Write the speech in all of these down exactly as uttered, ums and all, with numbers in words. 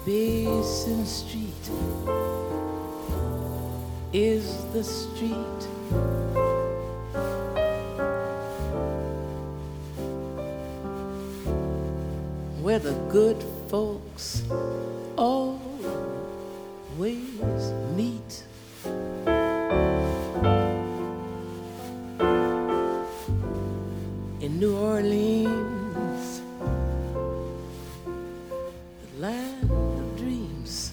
Basin Street is the street where the good folks always meet. In New Orleans, the land of dreams,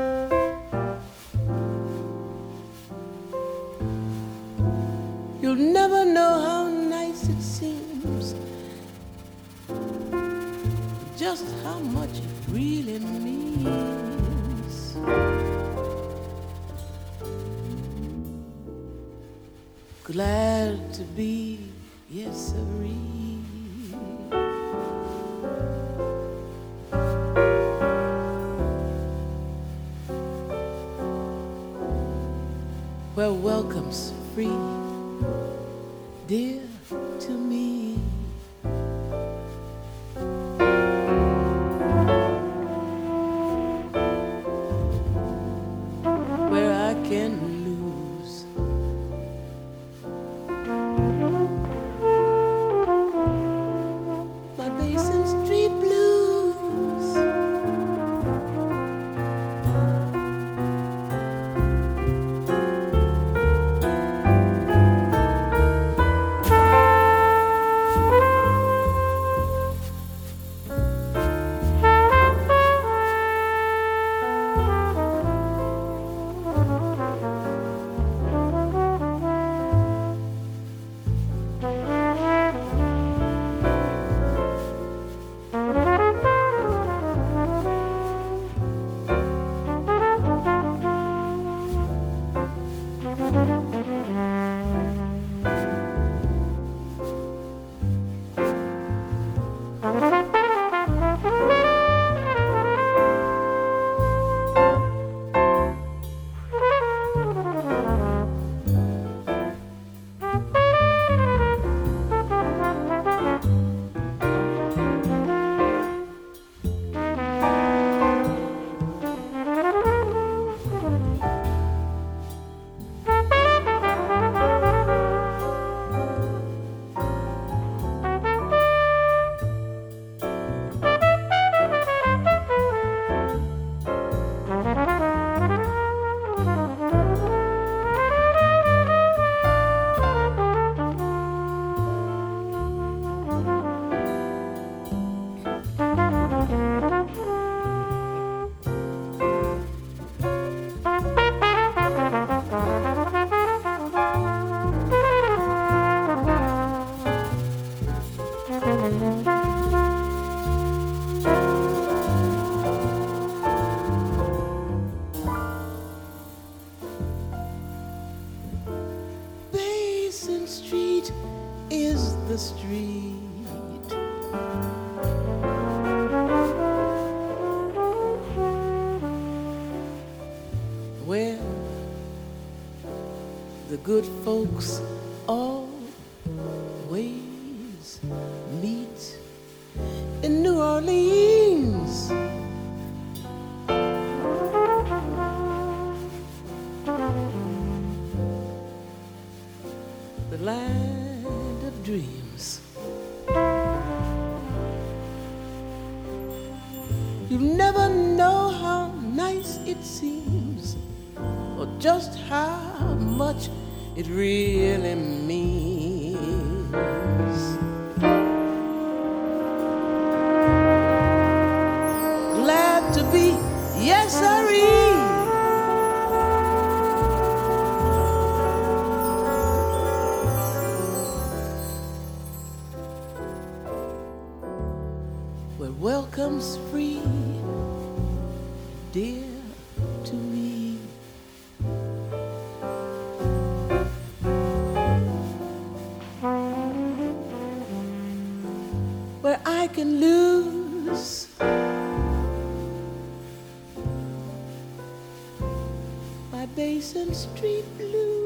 you'll never know how nice it seems, just how much it really means. Glad to be, yes, sirree. Where welcome's free, dear to me. Where I can lose my Basin Street blues. Basin Street is the street where the good folks always meet. In New Orleans, the land of dreams, you never know how nice it seems, or just how much it really means. Glad to be, yes, sirree. Where welcome's free, dear to me. Where I can lose my Basin Street blues.